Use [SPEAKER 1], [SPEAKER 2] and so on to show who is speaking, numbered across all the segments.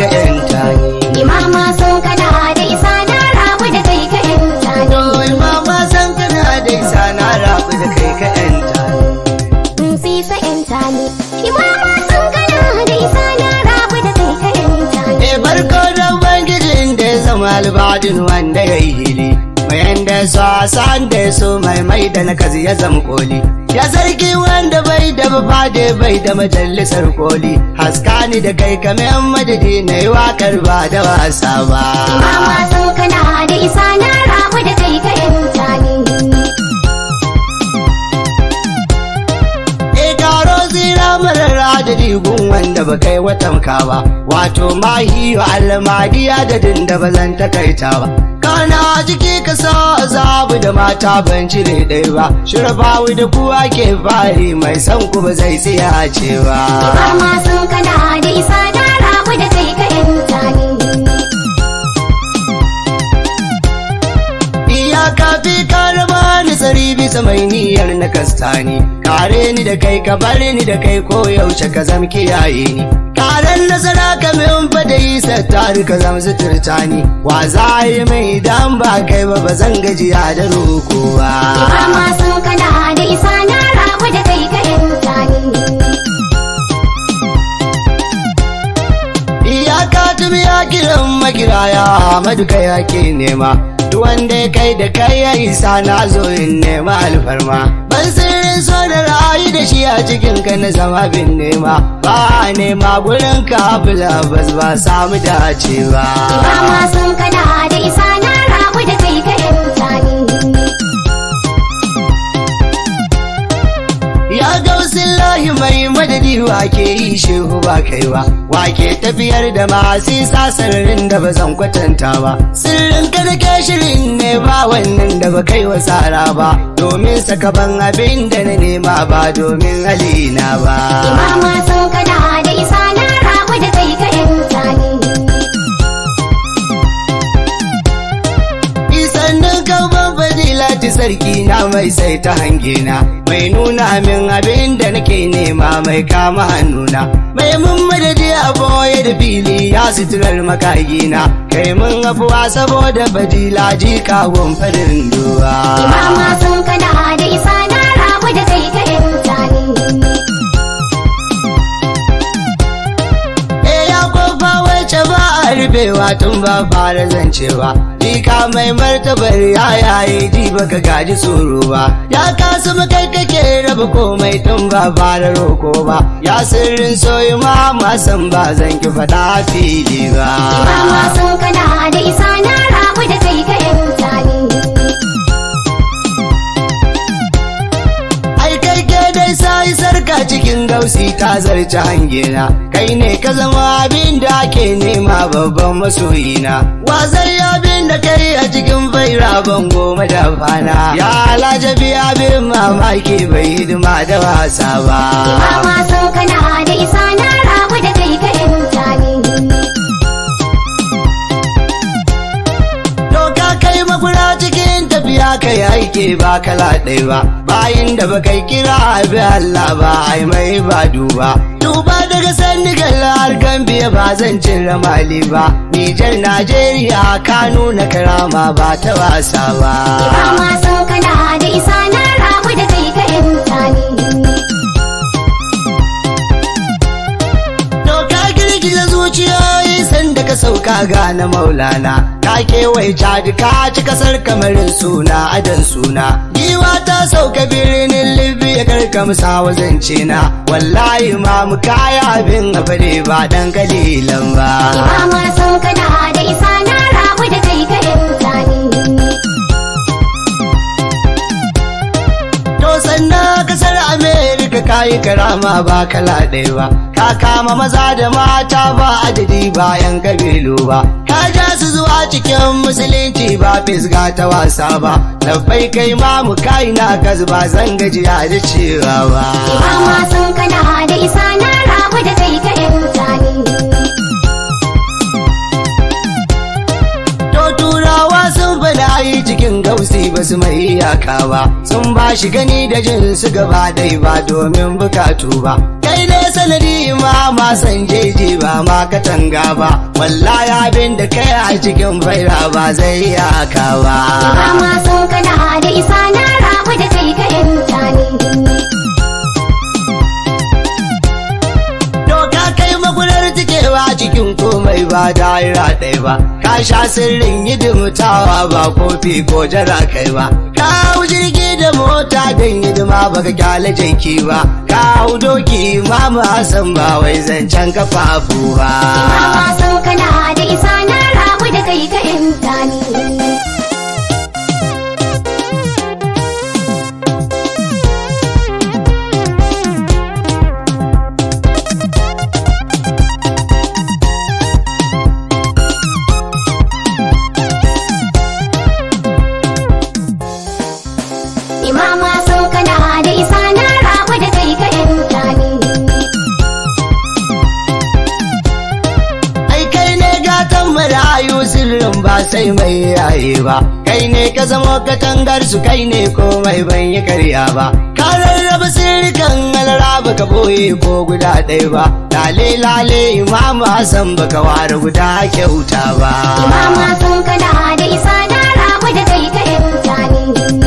[SPEAKER 1] ka yanta ni.
[SPEAKER 2] Imama sun kana da isa na rabu da kai ka yanta ni.
[SPEAKER 1] Imama san kana da isa na rabu da kai ka yanta ni.
[SPEAKER 2] Sisa yanta ni. Imama sun kana da isa na rabu da kai ka yanta ni.
[SPEAKER 1] Barko da Ubangijin da ya zama albadin wanda ya yi hili. Mayan da so san da so mai da na kazi ya zama koli. Ya sarki wanda bai da bafade bai da majalisar koli. Haska ni da kai kamar madadi na yi wakar ba da wasa ba.
[SPEAKER 2] Imama sun kana da isa na rabu da kai ka yanta ni.
[SPEAKER 1] Karo zira marara da digun wanda ba kai watanka ba. Wato mahiyo almadiya da dinda ba zan takaita ba. Kana jiki ka sa zabu da mata ban cire ɗaya ba. Shirafawu da kuwa ke fari mai san ku ba zai tsaya ce ba.
[SPEAKER 2] Imama sun kana da isa na rabu da kai ka yanta ni.
[SPEAKER 1] Iyaka fi karaba ni tsari bisa mai niyyar na kastani. Kare ni da kai ka bar ni da kai ko yaushe ka zam kiyaye ni. Karen nasara ka min fada yi sattari ka zama suturta ni. Wa za yi mai idan ba kai ba ba zan gajiya da roko ba.
[SPEAKER 2] Imama sun kana da isa na rabu da kai ka yanta ni.
[SPEAKER 1] Iyaka tumi ya kiran makiraya Ahmadu kai ake nema. Duk wanda ya kai da kai ya isa na zo in nema alfarma. Ban sirrin so da ra'ayi da shi a cikin ka na zama bin nema. Ba a nema gurin ka bula bas ba samu dace ba.
[SPEAKER 2] Imama sun kana da isa na rabu da kai ka yanta ni.
[SPEAKER 1] Ya gausin lahi mai madadi wake yi shehu ba kai ba. Wake tafiyar da masu sassarin da ba zan kwatanta ba. Sirrin ka da ke shirin ne ba wannan da ba kai wa tsara ba. Domin sakaban abin da na nema ba domin halina ba.
[SPEAKER 2] Imama sun kana da isa na rabu da kai ka yanta ni.
[SPEAKER 1] Sannan kauban fadilati sarki na mai sai ta hange na. Mai nuna min abin da nake nema mai kama hannuna. Mai mun madadi a boye da fili ya suturar makagina. Kai mun afuwa saboda fadila jikawon farin duwa.
[SPEAKER 2] Imama sun kana da isa na rabu da kai ka yanta ni.
[SPEAKER 1] Ya kofa wacce ba a rufewa tun ba fara zancewa. Jika mai martabar ya yayi ji baka gaji tsoro ba. Ya kasu makai kake raba komai tun ba fara roko ba. Ya sirrin soyi ma san ba zan ki faɗa fili ba.
[SPEAKER 2] Imama sun kana da isa na rabu da kai ka yanta ni.
[SPEAKER 1] Ai kai ke dai sai sarka cikin gausi ta zarce hangena. Kai ne ka zama abin da ake nema babban masoyina. Wa zai abin da kai a cikin faira ban goma da fana. Ya alajabi abin mamaki bai hidima da wasa ba.
[SPEAKER 2] Imama sun kana da isa na rabu da kai ka yanta ni.
[SPEAKER 1] Doka kai makura cikin tafiya kai aike ba kala ɗaya ba. Bayin da ba kai kira abi Allah ba ai mai ba duba. Duba daga Senegal har Gambia ba zan cire Mali ba. Nijar Najeriya ka nuna karama ba ta wasa ba.
[SPEAKER 2] Imama sun kana da isa na rabu da kai ka yanta ni.
[SPEAKER 1] Doka girgiza zuciyoyi sanda ka sauka gane maulana. Ka kewaye cadi ka ci kasar kamarin suna adan suna. Giwa ta sauka birnin Libya karka musa wazance na. Wallahi ma mu kaya abin a fare ba dan kalilan ba.
[SPEAKER 2] Imama sun kana da isa na rabu da kai ka yanta ni.
[SPEAKER 1] To sannan kasar Amerika kayi karama ba kala ɗaya ba. Ka kama maza da mata ba adadi bayan kabilu ba. Ka ja su zuwa cikin musulunci ba fisga ta wasa ba. Labbai kai ma mu kai na kazu ba zan gajiya da cewa ba.
[SPEAKER 2] Imama sun kana da isa na rabu da kai ka yanta ni.
[SPEAKER 1] To turawa sun fada yi cikin gausi ba su mai iyaka ba. Sun ba shi gani da jin su gaba dai ba domin bukatu ba. Kai ne sanadi imama san jeji ba ma katanga ba wallahi abin da kai a cikin faira ba zai yaka ba
[SPEAKER 2] Imama sun kana da isa na rabu da kai ka yanta ni
[SPEAKER 1] Doka kai magunar cikewa cikin komai ba daira ɗaya ba ka sha sirrin hidimtawa ba kofi ko jara kai ba ka hau jirgi da mota don hidima baka kyale jaki ba ka hau doki Imama Hassan ba wai zancen kafafu ba
[SPEAKER 2] Imama sun kana da isa na rabu da kai ka yanta ni Imama sun kana da isa na rabu da kai ka yanta ni
[SPEAKER 1] ai kai ne gatan marayu sirrin ba sai mai yaye ba kai ne ka zama katangar su kai ne komai ban yi karya ba ka rarraba sirrikan alaraba ka boye ko guda ɗaya ba lale lale Imama Hassan baka ware guda kyauta ba
[SPEAKER 2] Imama sun kana da isa na rabu da kai ka yanta ni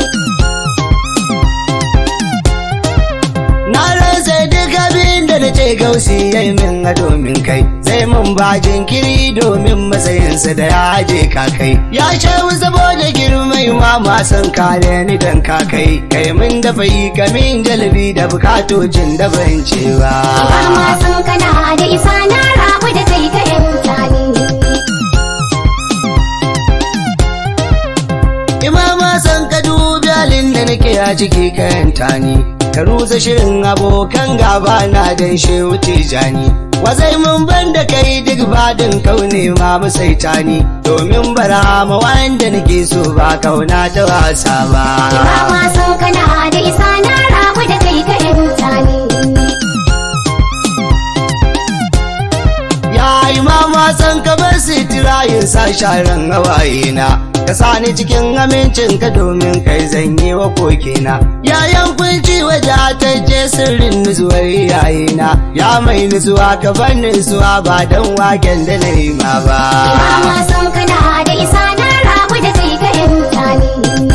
[SPEAKER 1] na rasa duk abin da na ce gausi yayi min a domin kai sai mun ba jinkiri domin matsayinsa da ya je kakai ya shehu saboda girmai Imama Hassan kare ni dan kakai kai min da fayi kamin jalabi da bukatocin da ban cewa
[SPEAKER 2] Imama sun kana da isa na rabu da kai ka yanta ni
[SPEAKER 1] Imama Hassan ka dubi halin da nake a ciki kayanta ni ka rusa shirin abokan gaba na dan shehu tijani wazai mun ban da kai duk badin kaune ma musaita ni domin barama wanda nake so ba kauna ta wasa ba
[SPEAKER 2] Imama sun kana da isa na rabu da kai ka yanta ni
[SPEAKER 1] ya Imama Hassan ka bar sitira yin sa sharan hawaye na ka sani cikin amincin ka domin kai zanye wa kokina yayan kunci waje ta je sirrin nutsuwar iyayena ya mai nutsuwa ka bar nutsuwa ba dan waken da na yi ma ba
[SPEAKER 2] Imama sun kana da isa na rabu da kai ka yanta ni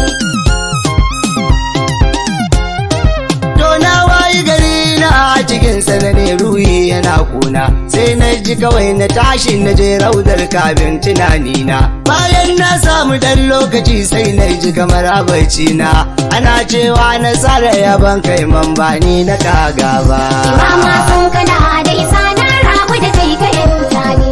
[SPEAKER 1] to na wayi gari na cikin sanane ruhi yana kuna sai na ji kawai na tashi na je raudar kafin tunanina bayan na samu dan lokaci sai na ji kamar abaici na ana cewa na tsara yaban kai man ba ni na kaga ba
[SPEAKER 2] Imama sun kana da isa na rabu da kai ka yanta ni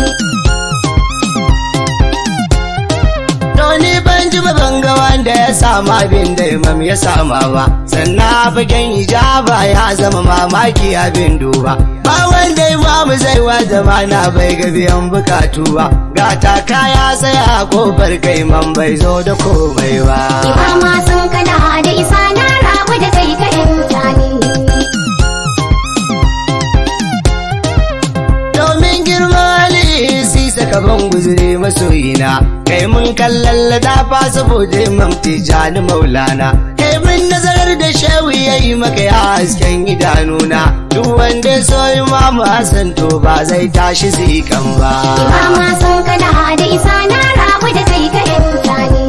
[SPEAKER 1] to ni ban ji ba ban ga wanda ya sama abin da imam ya sama ba sannan fagen ijaba ya zama mamaki abin duba ba wanda imamu zai wa zamana bai ga biyan bukatu ba ga taka ya tsaya kofar kai man bai zo da komai ba
[SPEAKER 2] Imama sun kana da isa na rabu da kai ka yanta ni
[SPEAKER 1] domin girman hali sisa ka ban guzuri masoyina kai mun kallon da fa saboda imam tijani maulana kai mun nazarar da shehu yayi maka ya hasken idanuna duk wanda ya so Imam Hassan to ba zai tashi zikan ba
[SPEAKER 2] Imama sun kana da isa na rabu da kai ka yanta ni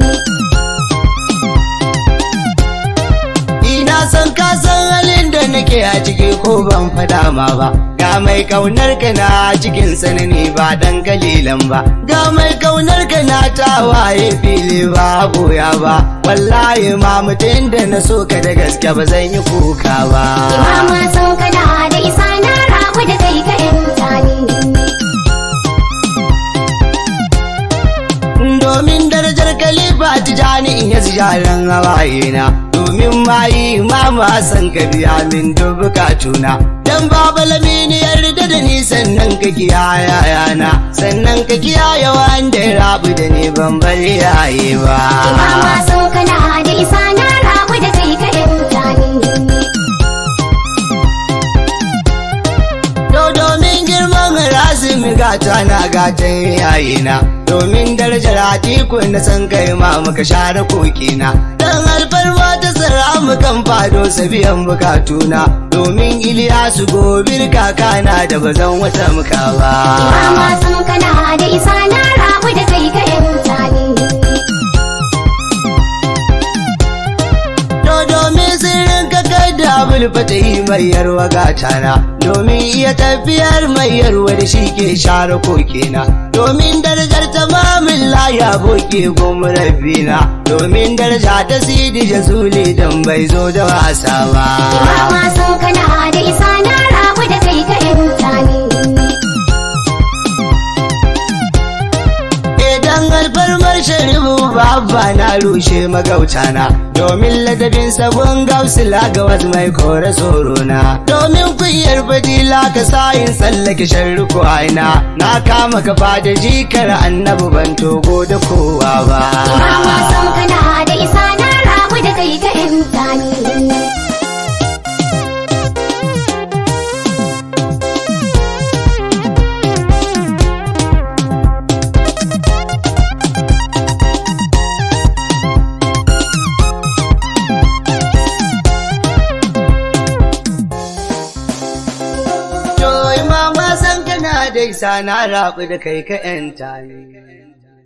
[SPEAKER 1] ina san ka san halin da nake a ciki ko ban fada ma ba ga mai kaunar ka na cikin sanani ba dan kalilan ba ga mai kaunar ka na tawaye fili ba goya ba wallahi ma mutum da na so ka da gaske ba zan yi kuka ba
[SPEAKER 2] Imama sun kana da isa na rabu da kai ka yanta ni
[SPEAKER 1] domin darajar kalifa tijani in ya ziyaran hawaye na domin mayi Imam Hassan ka biya min duk bukatuna dan baba lamini yarda da ni sannan ka kiyaye yana sannan ka kiyaye wanda ya rabu da ni ban bari yaye ba
[SPEAKER 2] Imama sun kana da isa na rabu da kai ka yanta ni
[SPEAKER 1] domin girman razumi gata na gatan yayina domin darajar Atiku na san kai ma muka share kokina dan alfarma ta tsara mu kan fado sabiyan bukatuna domin Iliyasu gobir kakana da bazan wata muka ba
[SPEAKER 2] Imama sun kana da isa na rabu da kai ka yanta ni
[SPEAKER 1] domin sirrin ka da bulfata yi mai yarwa gatana domin iya tafiyar mai yarwa da shi ke share kokina domin darajar tamamin laya boke gomu rabbina domin daraja ta sidi jazuli dan bai zo da wasa ba
[SPEAKER 2] Imama sun kana da isa na rabu da kai ka yanta ni
[SPEAKER 1] idan alfarmar sharibu babba na rushe magautana domin ladabin sabon gausila ga wasu mai kore tsorona domin kunyar fadila ka sayin tsallake sharruku aina na kama kafa da jikar annabi ban togo da kowa ba
[SPEAKER 2] Imama sun kana da isa na rabu da kai ka yanta ni
[SPEAKER 1] dai sana rabu da kai ka ‘yanta ni.